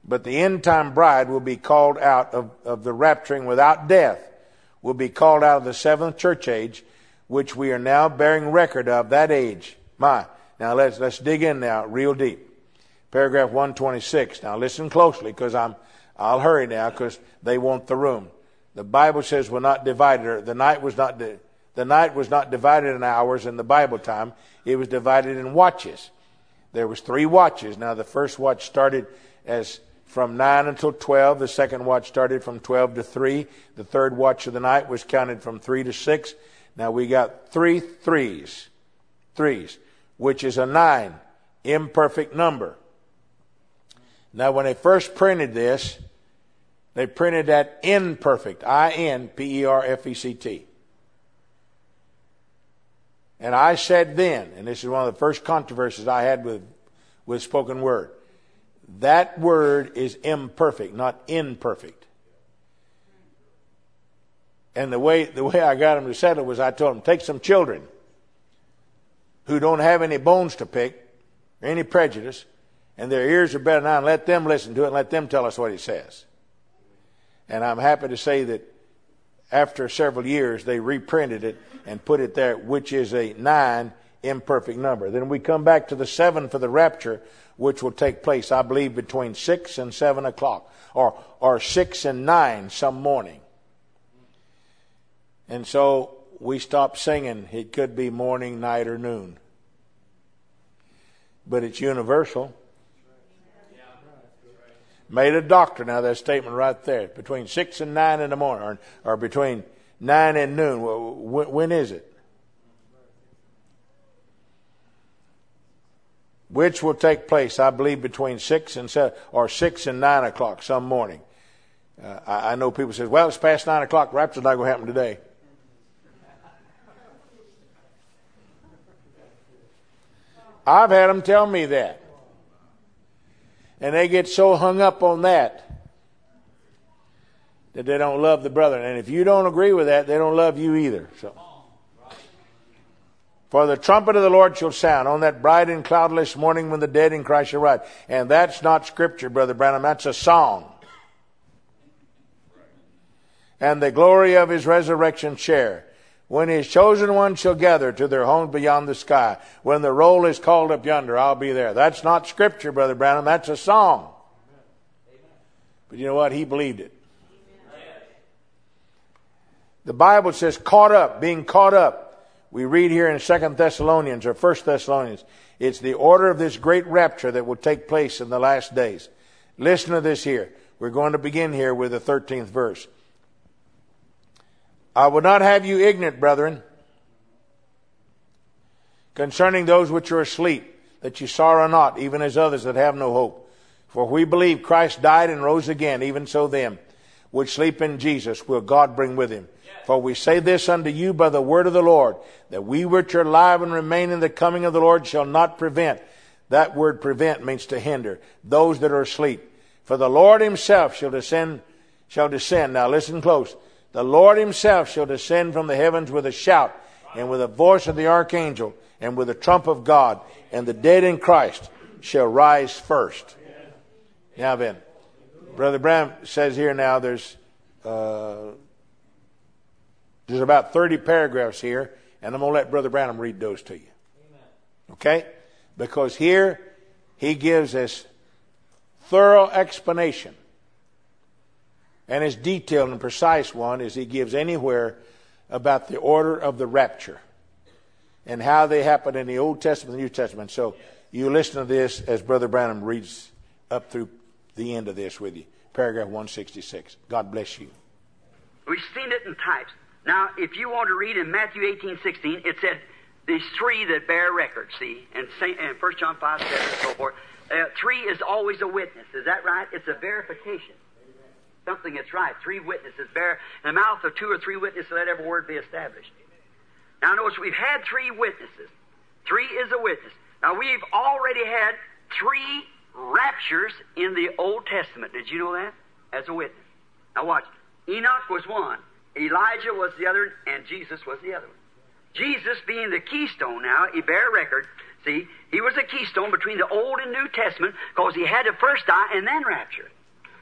[SPEAKER 1] But the end time bride will be called out of the rapturing without death, will be called out of the seventh church age, which we are now bearing record of that age. Now let's dig in now real deep. Paragraph 126. Now listen closely, because I'll hurry now because they want the room. The Bible says we're not divided. The night was not divided in hours in the Bible time. It was divided in watches. There was 3 watches. Now the first watch started as from 9 until 12. The second watch started from 12 to 3. The third watch of the night was counted from 3 to 6. Now we got 3 threes, which is a 9, imperfect number. Now when they first printed this, they printed that imperfect, I-N-P-E-R-F-E-C-T. And I said then, and this is one of the first controversies I had with spoken word, that word is imperfect, not imperfect. And the way I got them to settle was I told them, take some children who don't have any bones to pick, or any prejudice, and their ears are better now, and let them listen to it and let them tell us what it says. And I'm happy to say that after several years, they reprinted it and put it there, which is a 9 imperfect number. Then we come back to the 7 for the rapture, which will take place, I believe, between 6 and 7 o'clock, or 6 and 9 some morning. And so we stopped singing, it could be morning, night, or noon. But it's universal. Made a doctrine out of that statement right there. Between 6 and 9 in the morning, or between 9 and noon. When is it? Which will take place, I believe, between 6 and 7, or 6 and 9 o'clock some morning. I know people say, well, it's past 9 o'clock. Rapture's not going to happen today. I've had them tell me that. And they get so hung up on that they don't love the brethren. And if you don't agree with that, they don't love you either. So, for the trumpet of the Lord shall sound on that bright and cloudless morning when the dead in Christ shall rise. And that's not scripture, Brother Branham. That's a song. And the glory of his resurrection share. When his chosen ones shall gather to their homes beyond the sky. When the roll is called up yonder, I'll be there. That's not scripture, Brother Branham. That's a song. But you know what? He believed it. The Bible says caught up, being caught up. We read here in 2 Thessalonians or 1 Thessalonians. It's the order of this great rapture that will take place in the last days. Listen to this here. We're going to begin here with the 13th verse. I would not have you ignorant, brethren, concerning those which are asleep, that you sorrow not, even as others that have no hope. For we believe Christ died and rose again, even so them which sleep in Jesus will God bring with him. For we say this unto you by the word of the Lord, that we which are alive and remain in the coming of the Lord shall not prevent. That word prevent means to hinder those that are asleep. For the Lord himself shall descend. Now listen close. The Lord himself shall descend from the heavens with a shout, and with the voice of the archangel, and with the trump of God, and the dead in Christ shall rise first. Now then, Brother Branham says here now there's about 30 paragraphs here, and I'm going to let Brother Branham read those to you. Okay? Because here he gives this thorough explanation. And as detailed and precise one as he gives anywhere about the order of the rapture and how they happen in the Old Testament and the New Testament. So you listen to this as Brother Branham reads up through the end of this with you. Paragraph 166. God bless you.
[SPEAKER 2] We've seen it in types. Now, if you want to read in Matthew 18:16, it said these 3 that bear record, see, and 1 John 5:7 and so forth. 3 is always a witness. Is that right? It's a verification. Something that's right. 3 witnesses bear. In the mouth of 2 or 3 witnesses, let every word be established. Now notice we've had 3 witnesses. 3 is a witness. Now we've already had 3 raptures in the Old Testament. Did you know that? As a witness. Now watch. Enoch was one. Elijah was the other, and Jesus was the other one. Jesus being the keystone now, he bear record. See, he was a keystone between the Old and New Testament because he had to first die and then rapture.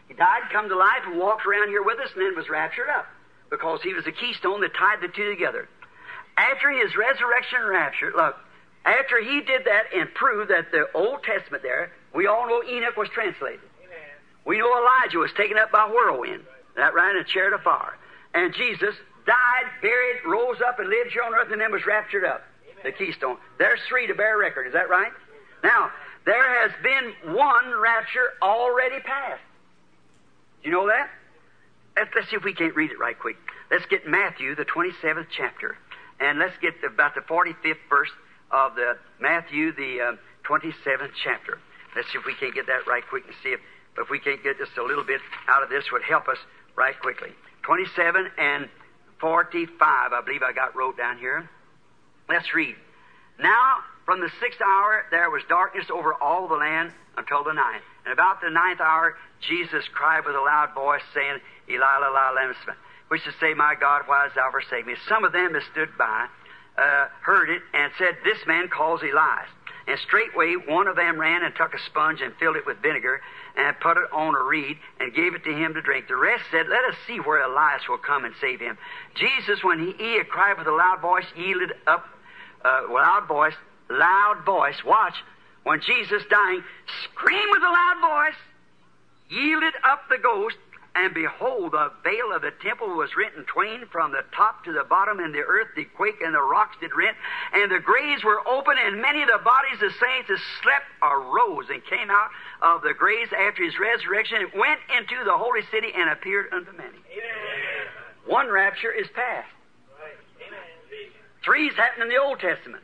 [SPEAKER 2] He died, come to life, and walked around here with us, and then was raptured up, because he was the keystone that tied the two together. After his resurrection and rapture, look, after he did that and proved that the Old Testament there, we all know Enoch was translated. Amen. We know Elijah was taken up by whirlwind, that right, in a chariot of fire. And Jesus died, buried, rose up, and lived here on earth, and then was raptured up. Amen. The keystone. There's three to bear record. Is that right? Now, there has been one rapture already passed. You know that? Let's see if we can't read it right quick. Let's get Matthew, the 27th chapter. And let's get about the 45th verse of the Matthew, the 27th chapter. Let's see if we can't get that right quick and see if we can't get just a little bit out of this would help us right quickly. 27 and 45, I believe I got wrote down here. Let's read. Now, from the 6th hour, there was darkness over all the land until the 9th. And about the 9th hour, Jesus cried with a loud voice, saying, Eli, Eli, lama sabachthani, which is to say, My God, why hast thou forsaken me? Some of them that stood by heard it and said, This man calls Elias. And straightway one of them ran and took a sponge and filled it with vinegar and put it on a reed and gave it to him to drink. The rest said, Let us see where Elias will come and save him. Jesus, when he had cried with a loud voice, yielded up, loud voice, watch, when Jesus dying, screamed with a loud voice, yielded up the ghost, and behold, the veil of the temple was rent in twain from the top to the bottom, and the earth did quake, and the rocks did rent, and the graves were open, and many of the bodies of saints that slept arose and came out of the graves after his resurrection, and went into the holy city and appeared unto many. Amen. One rapture is past. Right. Three is happened in the Old Testament.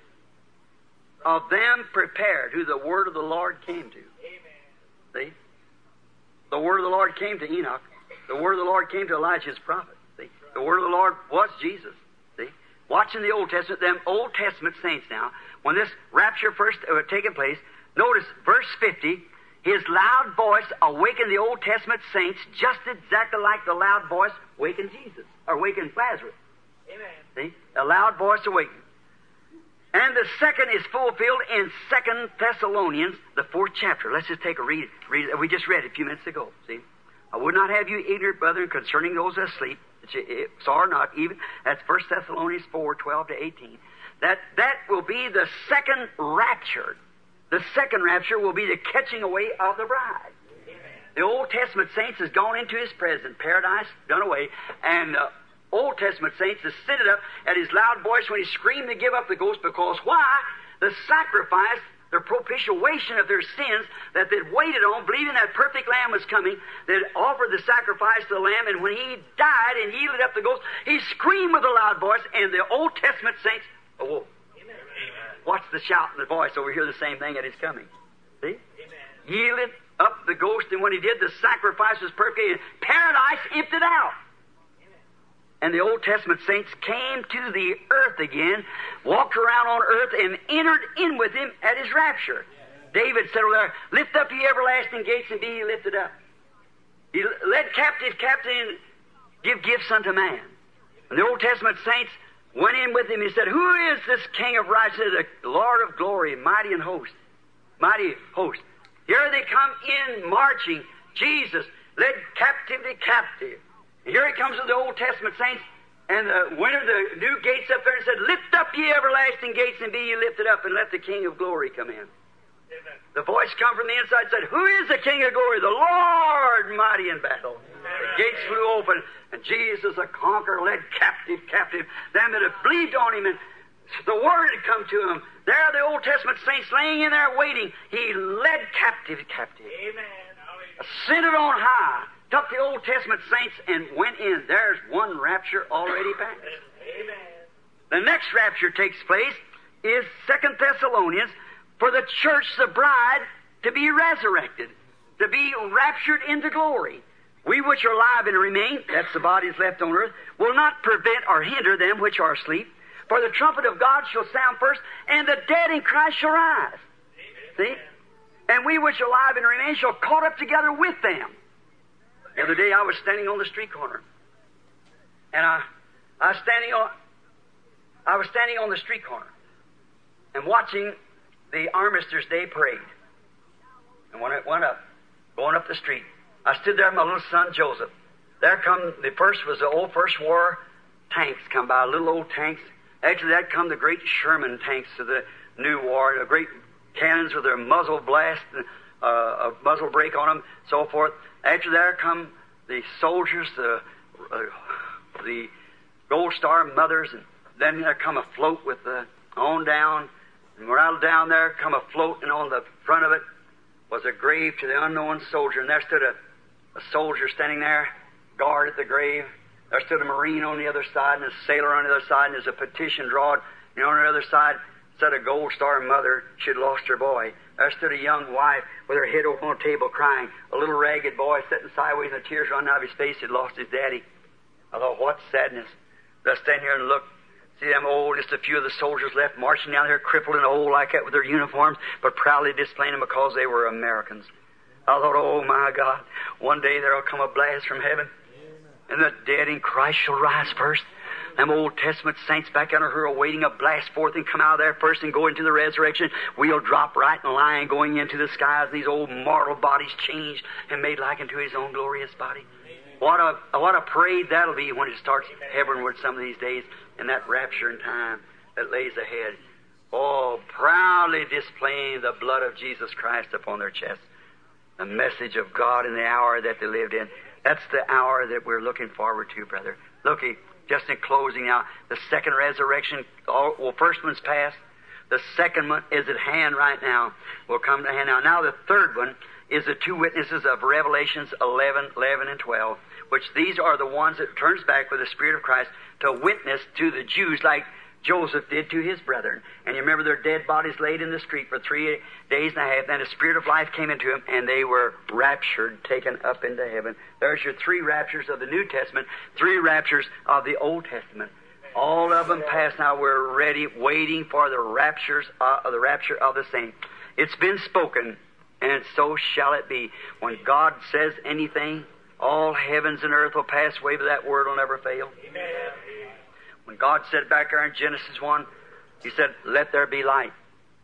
[SPEAKER 2] Of them prepared, who the word of the Lord came to. Amen. See? The word of the Lord came to Enoch. The word of the Lord came to Elijah his prophet. See? The word of the Lord was Jesus. See? Watching the Old Testament, them Old Testament saints now, when this rapture first taken place, notice verse 50, his loud voice awakened the Old Testament saints just exactly like the loud voice awakened Jesus, or awakened Lazarus. Amen. See? A loud voice awakened. And the second is fulfilled in 2 Thessalonians, the 4th chapter. Let's just take a read. We just read it a few minutes ago. See? I would not have you ignorant, brethren, concerning those that sleep, saw or not, even. That's 1 Thessalonians 4, 12 to 18. That will be the second rapture. The second rapture will be the catching away of the bride. Amen. The Old Testament saints has gone into his presence, paradise done away, and Old Testament saints ascended up at his loud voice when he screamed to give up the ghost, because why? The sacrifice, the propitiation of their sins that they'd waited on, believing that perfect Lamb was coming, they'd offered the sacrifice to the Lamb, and when he died and yielded up the ghost, he screamed with a loud voice, and the Old Testament saints awoke. Amen. Watch the shout and the voice over here, the same thing at his coming. See? Amen. Yielded up the ghost, and when he did, the sacrifice was perfect, and paradise emptied out. And the Old Testament saints came to the earth again, walked around on earth, and entered in with him at his rapture. David said over there, Lift up ye everlasting gates, and be ye lifted up. He led captive and give gifts unto man. And the Old Testament saints went in with him. He said, Who is this King of righteousness, the Lord of glory, mighty in host? Mighty host. Here they come in marching. Jesus led captivity captive. And here he comes with the Old Testament saints, and went to the new gates up there and said, Lift up ye everlasting gates, and be ye lifted up, and let the King of glory come in. Amen. The voice come from the inside and said, Who is the King of glory? The Lord mighty in battle. Amen. The gates flew open, and Jesus, the conqueror, led captive. Them that had believed on him, and the word had come to him. There the Old Testament saints laying in there waiting. He led captive. Amen. Ascended on high. Took the Old Testament saints and went in. There's one rapture already passed. Amen. The next rapture takes place is 2 Thessalonians, for the church, the bride, to be resurrected, to be raptured into glory. We which are alive and remain, that's the bodies left on earth, will not prevent or hinder them which are asleep. For the trumpet of God shall sound first, and the dead in Christ shall rise. Amen. See? And we which are alive and remain shall caught up together with them. The other day I was standing on the street corner, and I was standing on the street corner and watching the Armistice Day parade. And when it went up, going up the street, I stood there with my little son Joseph. There come, the first was the old First War tanks come by, little old tanks. After that come the great Sherman tanks of the new war, the great cannons with their muzzle blast, a muzzle brake on them, so forth. After there come the soldiers, the Gold Star mothers, and then there come a float with the on down. And right down there come a float, and on the front of it was a grave to the unknown soldier. And there stood a soldier standing there, guard at the grave. There stood a Marine on the other side and a sailor on the other side, and there's a petition drawn. And on the other side stood a Gold Star mother. She had lost her boy. There stood a young wife with her head over on the table crying. A little ragged boy sitting sideways and the tears running out of his face. He'd lost his daddy. I thought, what sadness. I stand here and look. See them old, just a few of the soldiers left marching down there crippled in a hole like that with their uniforms, but proudly displaying them because they were Americans. I thought, oh my God, one day there will come a blast from heaven, and the dead in Christ shall rise first. Them Old Testament saints back under her awaiting a blast forth and come out of there first and go into the resurrection. We'll drop right in line going into the skies, and these old mortal bodies changed and made like unto His own glorious body. What a parade that'll be when it starts heavenward some of these days in that rapture in time that lays ahead. Oh, proudly displaying the blood of Jesus Christ upon their chests. The message of God in the hour that they lived in. That's the hour that we're looking forward to, brother. Looky, just in closing now, the second resurrection, first one's past. The second one is at hand right now. Will come to hand now. Now the third one is the two witnesses of Revelations 11 and 12, which these are the ones that turns back with the Spirit of Christ to witness to the Jews like Joseph did to his brethren. And you remember their dead bodies laid in the street for 3 days and a half. Then the Spirit of life came into them, and they were raptured, taken up into heaven. There's your 3 raptures of the New Testament, 3 raptures of the Old Testament. All of them passed. Now we're ready, waiting for the rapture of the saints. It's been spoken, and so shall it be. When God says anything, all heavens and earth will pass away, but that word will never fail. Amen. When God said back there in Genesis 1, He said, let there be light.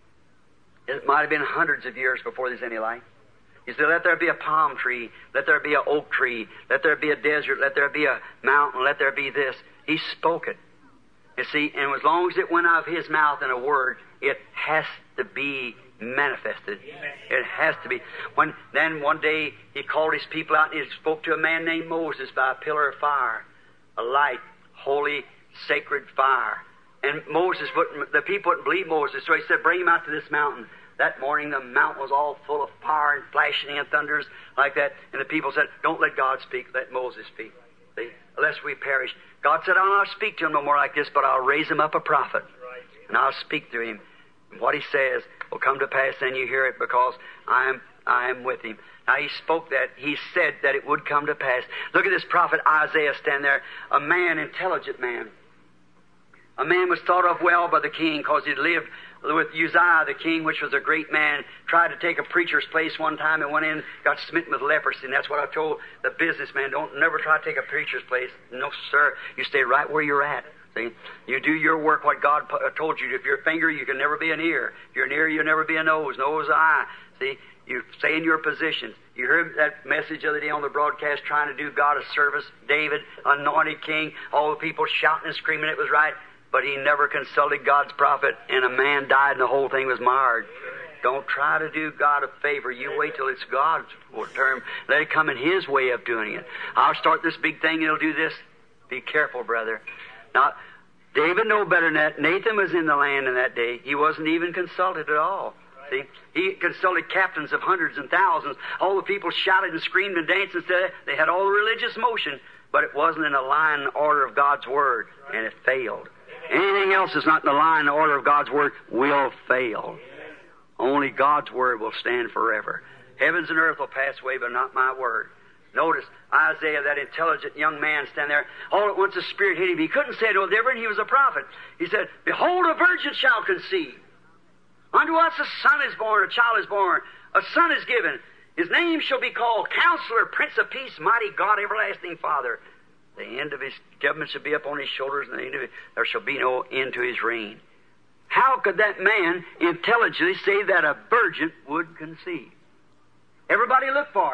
[SPEAKER 2] It might have been hundreds of years before there's any light. He said, let there be a palm tree, let there be an oak tree, let there be a desert, let there be a mountain, let there be this. He spoke it. You see, and as long as it went out of His mouth in a word, it has to be manifested. It has to be. Then one day He called His people out and He spoke to a man named Moses by a pillar of fire, a light, holy, sacred fire. And the people wouldn't believe Moses, so He said, bring him out to this mountain. That morning the mountain was all full of fire and flashing and thunders like that. And the people said, don't let God speak, let Moses speak. See, lest we perish. God said, I'll not speak to him no more like this, but I'll raise him up a prophet. And I'll speak through him. And what he says will come to pass, and you hear it, because I am with him. Now he spoke that. He said that it would come to pass. Look at this prophet Isaiah stand there, a man, intelligent man. A man was thought of well by the king because he lived with Uzziah, the king, which was a great man, tried to take a preacher's place one time and went in, got smitten with leprosy. And that's what I told the businessman. Don't never try to take a preacher's place. No, sir. You stay right where you're at. See? You do your work, what God told you. If you're a finger, you can never be an ear. If you're an ear, you'll never be a nose. Nose, eye. See? You stay in your position. You heard that message the other day on the broadcast, trying to do God a service. David, anointed king, all the people shouting and screaming it was right. But he never consulted God's prophet, and a man died, and the whole thing was marred. Don't try to do God a favor. You wait till it's God's term. Let it come in His way of doing it. I'll start this big thing, and He'll do this. Be careful, brother. Now, David knew better than that. Nathan was in the land in that day. He wasn't even consulted at all. See, he consulted captains of hundreds and thousands. All the people shouted and screamed and danced and said they had all the religious motion, but it wasn't in the line and order of God's Word, and it failed. Anything else that's not in the line and order of God's Word will fail. Only God's Word will stand forever. Heavens and earth will pass away, but not my Word. Notice Isaiah, that intelligent young man, stand there. All at once the Spirit hit him. He couldn't say no different. He was a prophet. He said, behold, a virgin shall conceive. Unto us a son is born, a child is born, a son is given. His name shall be called Counselor, Prince of Peace, Mighty God, Everlasting Father. The end of His government shall be upon His shoulders, and there shall be no end to His reign. How could that man intelligently say that a virgin would conceive? Everybody looked for it.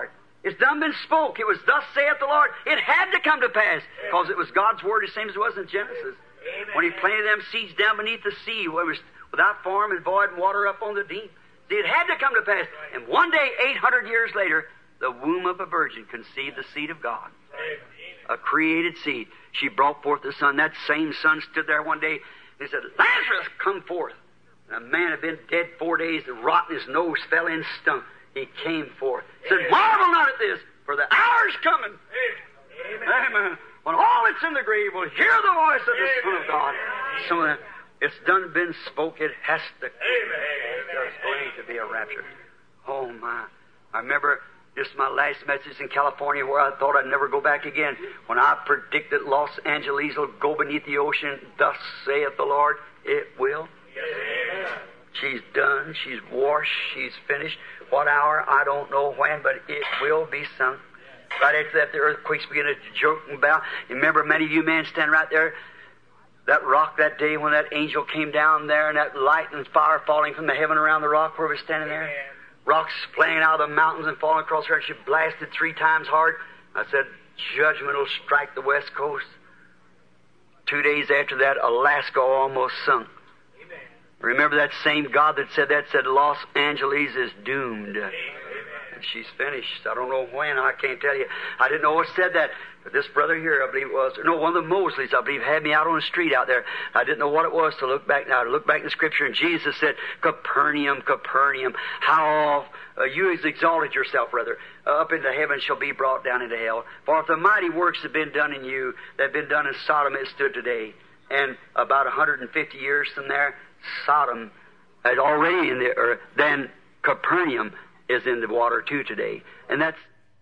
[SPEAKER 2] It's done been spoke. It was thus saith the Lord. It had to come to pass because it was God's word, the same as it was in Genesis. When He planted them seeds down beneath the sea, where it was without form and void and water up on the deep. See, it had to come to pass. And one day, 800 years later, the womb of a virgin conceived the seed of God. A created seed. She brought forth the son. That same son stood there one day and said, Lazarus, come forth. And a man had been dead 4 days, and rotten, his nose fell in, stunk. He came forth. He said, marvel not at this, for the hour's coming. Amen. When all that's in the grave will hear the voice of the Son of God. Some of them, it's done been spoke. It has to. There's going to be a rapture. Oh my! I remember this my last message in California, where I thought I'd never go back again. When I predicted Los Angeles will go beneath the ocean, thus saith the Lord, it will. She's done. She's washed. She's finished. What hour? I don't know when, but it will be sunk. Right after that, the earthquakes begin to joke about. You remember many of you men standing right there, that rock that day when that angel came down there and that light and fire falling from the heaven around the rock where we were standing there? Rocks flying out of the mountains and falling across her. She blasted 3 times hard. I said, judgment will strike the west coast. 2 days after that, Alaska almost sunk. Remember that same God that said Los Angeles is doomed. And she's finished. I don't know when. I can't tell you. I didn't know what said that. But this brother here, I believe it was, no, one of the Mosleys, I believe, had me out on the street out there. I didn't know what it was to look back now. To look back in the Scripture, and Jesus said, Capernaum, Capernaum, how you have exalted yourself, brother, up into heaven shall be brought down into hell. For if the mighty works have been done in you, that have been done in Sodom, it stood today. And about 150 years from there, Sodom is already in the earth. Then Capernaum is in the water too today. And that's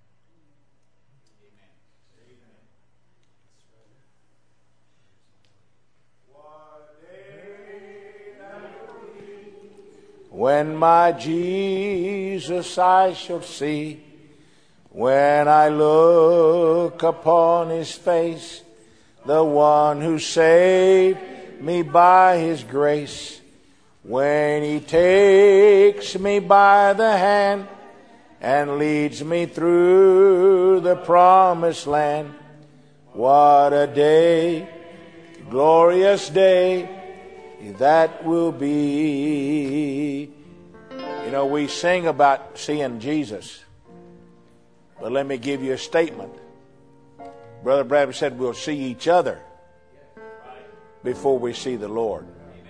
[SPEAKER 1] when my Jesus I shall see, when I look upon His face, the one who saved me by His grace, when He takes me by the hand and leads me through the promised land. What a day, glorious day that will be. You know, we sing about seeing Jesus, but let me give you a statement. Brother Bradley said we'll see each other before we see the Lord.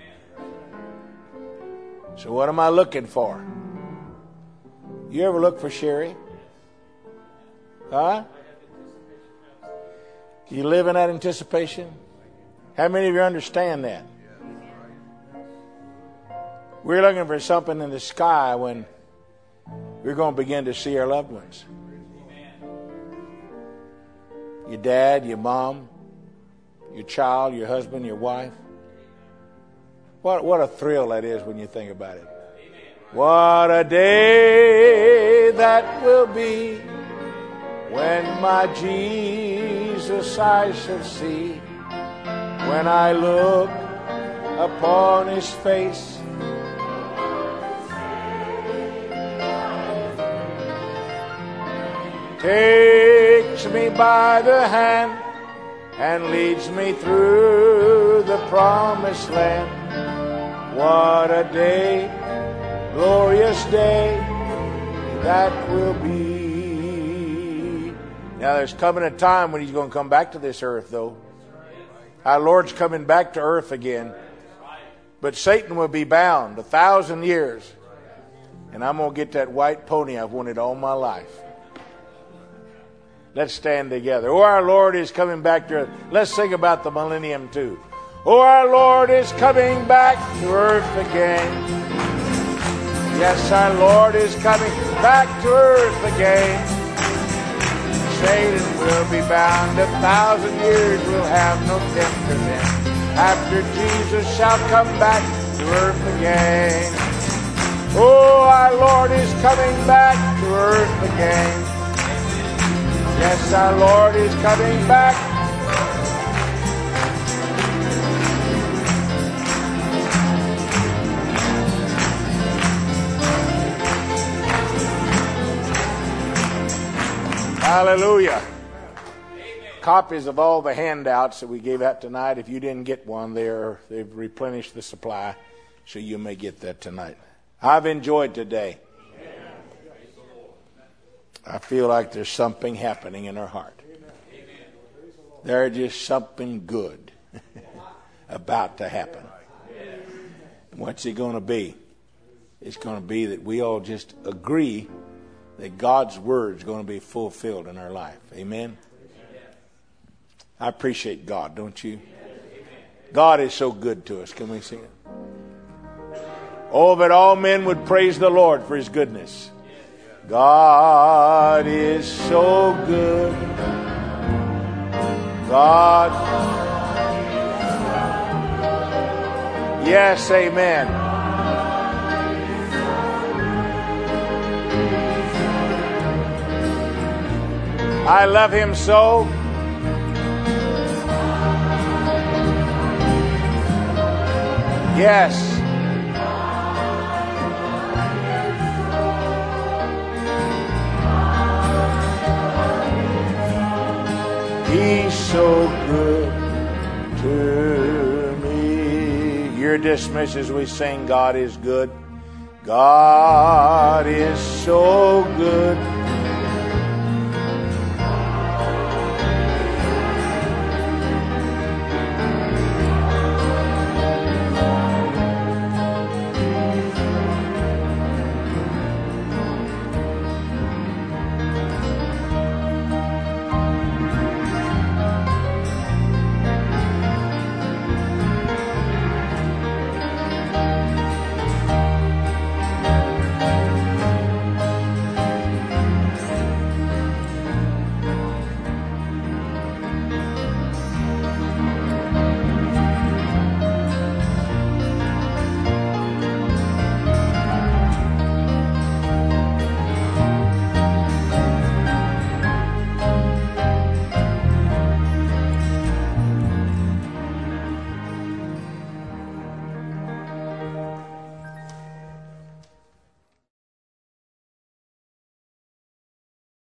[SPEAKER 1] So what am I looking for? You ever look for Sherry? Huh? You live in that anticipation? How many of you understand that? We're looking for something in the sky when we're going to begin to see our loved ones. Your dad, your mom, your child, your husband, your wife. What a thrill that is when you think about it. What a day that will be when my Jesus I shall see, when I look upon His face. Takes me by the hand and leads me through the promised land. What a day, glorious day that will be. Now there's coming a time when He's going to come back to this earth, though. Our Lord's coming back to earth again. But Satan will be bound 1,000 years. And I'm going to get that white pony I've wanted all my life. Let's stand together. Oh, our Lord is coming back to earth. Let's sing about the millennium too. Oh, our Lord is coming back to earth again. Yes, our Lord is coming back to earth again. Satan will be bound 1,000 years. We'll have no tempter then. After Jesus shall come back to earth again. Oh, our Lord is coming back to earth again. Yes, our Lord is coming back. Hallelujah. Copies of all the handouts that we gave out tonight. If you didn't get one, they've replenished the supply, so you may get that tonight. I've enjoyed today. I feel like there's something happening in our heart. There's just something good about to happen. What's it going to be? It's going to be that we all just agree that God's word is going to be fulfilled in our life. Amen? I appreciate God, don't you? God is so good to us. Can we sing it? Oh, that all men would praise the Lord for his goodness. God is so good. God. Yes, amen. I love him so. Yes. He's so good to me. You're dismissed as we sing, God is good. God is so good